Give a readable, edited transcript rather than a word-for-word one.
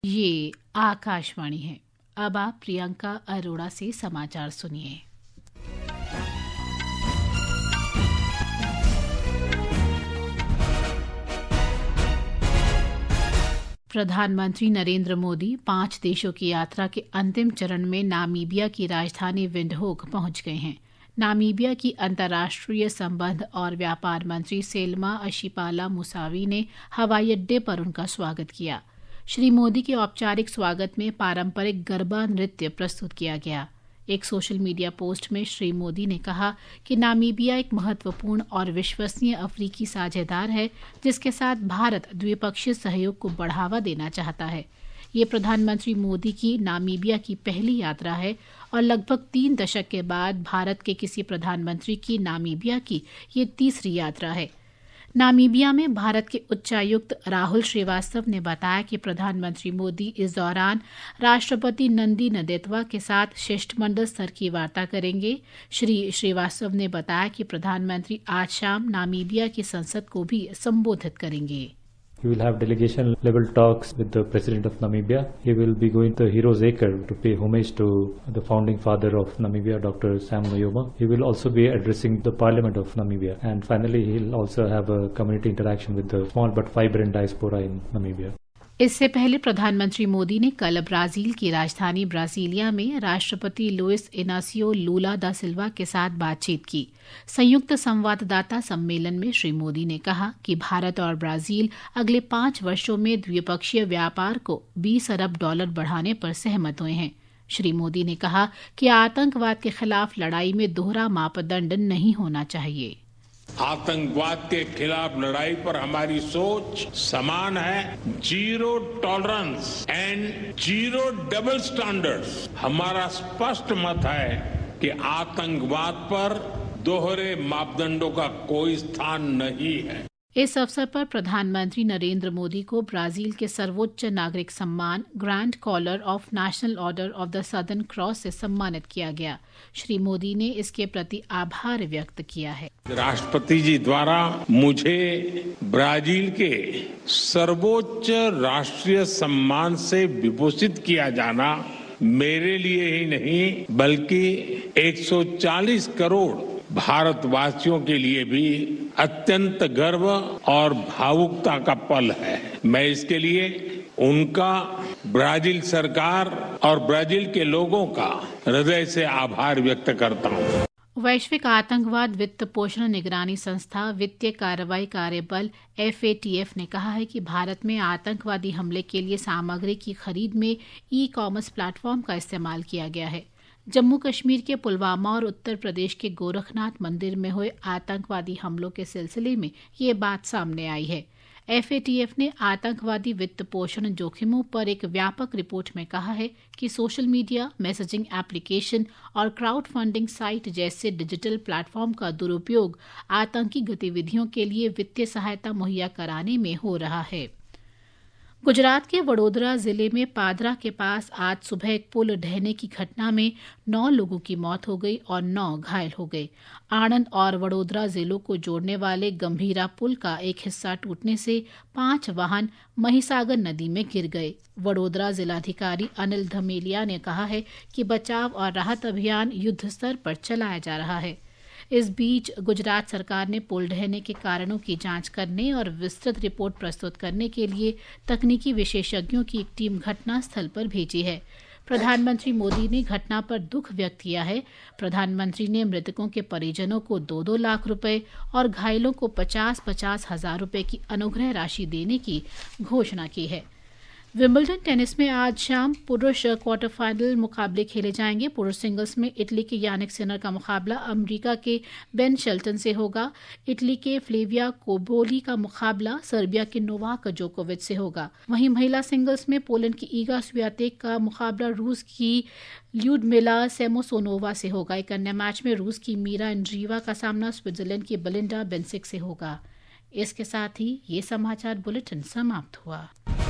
ये आकाशवाणी है। अब आप प्रियंका अरोड़ा से समाचार सुनिए। प्रधानमंत्री नरेंद्र मोदी 5 देशों की यात्रा के अंतिम चरण में नामीबिया की राजधानी विंडहोक पहुंच गए हैं। नामीबिया की अंतर्राष्ट्रीय संबंध और व्यापार मंत्री सेल्मा अशिपाला मुसावी ने हवाई अड्डे पर उनका स्वागत किया। श्री मोदी के औपचारिक स्वागत में पारंपरिक गरबा नृत्य प्रस्तुत किया गया। एक सोशल मीडिया पोस्ट में श्री मोदी ने कहा कि नामीबिया एक महत्वपूर्ण और विश्वसनीय अफ्रीकी साझेदार है, जिसके साथ भारत द्विपक्षीय सहयोग को बढ़ावा देना चाहता है। ये प्रधानमंत्री मोदी की नामीबिया की पहली यात्रा है और लगभग 3 दशक के बाद भारत के किसी प्रधानमंत्री की नामीबिया की ये तीसरी यात्रा है। नामीबिया में भारत के उच्चायुक्त राहुल श्रीवास्तव ने बताया कि प्रधानमंत्री मोदी इस दौरान राष्ट्रपति नंदी नदेतवा के साथ शिष्टमंडल स्तर की वार्ता करेंगे। श्री श्रीवास्तव ने बताया कि प्रधानमंत्री आज शाम नामीबिया की संसद को भी संबोधित करेंगे। He will have delegation level talks with the President of Namibia. He will be going to Heroes Acre to pay homage to the founding father of Namibia, Dr. Sam Nujoma. He will also be addressing the Parliament of Namibia. And finally, he'll also have a community interaction with the small but vibrant diaspora in Namibia. इससे पहले प्रधानमंत्री मोदी ने कल Brazil की राजधानी Brasilia में राष्ट्रपति Luiz Inacio Lula दा सिल्वा के साथ बातचीत की। संयुक्त संवाददाता सम्मेलन में श्री मोदी ने कहा कि भारत और ब्राजील अगले 5 वर्षों में द्विपक्षीय व्यापार को $20 अरब बढ़ाने पर सहमत हुए हैं। श्री मोदी ने कहा कि आतंकवाद के खिलाफ लड़ाई में दोहरा मापदंड नहीं होना चाहिए। आतंकवाद के खिलाफ लड़ाई पर हमारी सोच समान है। Zero tolerance and zero double standards. हमारा स्पष्ट मत है कि आतंकवाद पर दोहरे मापदंडों का कोई स्थान नहीं है। इस अवसर पर प्रधानमंत्री नरेंद्र मोदी को ब्राजील के सर्वोच्च नागरिक सम्मान grand collar of national order of the southern cross से सम्मानित किया गया। श्री मोदी ने इसके प्रति आभार व्यक्त किया है। राष्ट्रपति जी द्वारा मुझे ब्राजील के सर्वोच्च राष्ट्रीय सम्मान से विभूषित किया जाना मेरे लिए ही नहीं बल्कि 140 करोड़ भारतवासियों के लिए भी अत्यंत गर्व और भावुकता का पल है। मैं इसके लिए उनका, ब्राजील सरकार और ब्राजील के लोगों का हृदय से आभार व्यक्त करता हूँ। वैश्विक आतंकवाद वित्त पोषण निगरानी संस्था वित्तीय कार्रवाई कार्यबल FATF ने कहा है कि भारत में आतंकवादी हमले के लिए सामग्री की खरीद में ई-कॉमर्स प्लेटफॉर्म का इस्तेमाल किया गया है। जम्मू कश्मीर के पुलवामा और उत्तर प्रदेश के गोरखनाथ मंदिर में हुए आतंकवादी हमलों के सिलसिले में ये बात सामने आई है। FATF ने आतंकवादी वित्त पोषण जोखिमों पर एक व्यापक रिपोर्ट में कहा है कि सोशल मीडिया, मैसेजिंग एप्लीकेशन और क्राउड फंडिंग साइट जैसे डिजिटल प्लेटफॉर्म का दुरुपयोग आतंकी गतिविधियों के लिए वित्तीय सहायता मुहैया कराने में हो रहा है। गुजरात के वडोदरा जिले में पादरा के पास आज सुबह एक पुल ढहने की घटना में 9 लोगों की मौत हो गई और 9 घायल हो गए। आणंद और वडोदरा जिलों को जोड़ने वाले गंभीरा पुल का एक हिस्सा टूटने से 5 वाहन महिसागर नदी में गिर गए। वडोदरा जिलाधिकारी अनिल धमेलिया ने कहा है कि बचाव और राहत अभियान युद्ध स्तर पर चलाया जा रहा है। इस बीच गुजरात सरकार ने पुल ढहने के कारणों की जांच करने और विस्तृत रिपोर्ट प्रस्तुत करने के लिए तकनीकी विशेषज्ञों की एक टीम घटनास्थल पर भेजी है। प्रधानमंत्री मोदी ने घटना पर दुख व्यक्त किया है। प्रधानमंत्री ने मृतकों के परिजनों को 2-2 लाख रुपए और घायलों को 50-50 हजार रुपए की अनुग्रह राशि देने की घोषणा की है। विंबलडन टेनिस में आज शाम पुरुष क्वार्टर फाइनल मुकाबले खेले जाएंगे। पुरुष सिंगल्स में इटली के यानिक सिनर का मुकाबला अमेरिका के बेन शेल्टन से होगा। इटली के फ्लेविया कोबोली का मुकाबला सर्बिया के नोवाक जोकोविच से होगा। वहीं महिला सिंगल्स में पोलैंड की ईगा स्वियातेक का मुकाबला रूस की ल्यूडमिला सेमोसोनोवा से होगा। एक अन्य मैच में रूस की मीरा एंड्रीवा का सामना स्विट्जरलैंड की बेलिंडा बेंसिक से होगा। इसके साथ ही ये समाचार बुलेटिन समाप्त हुआ।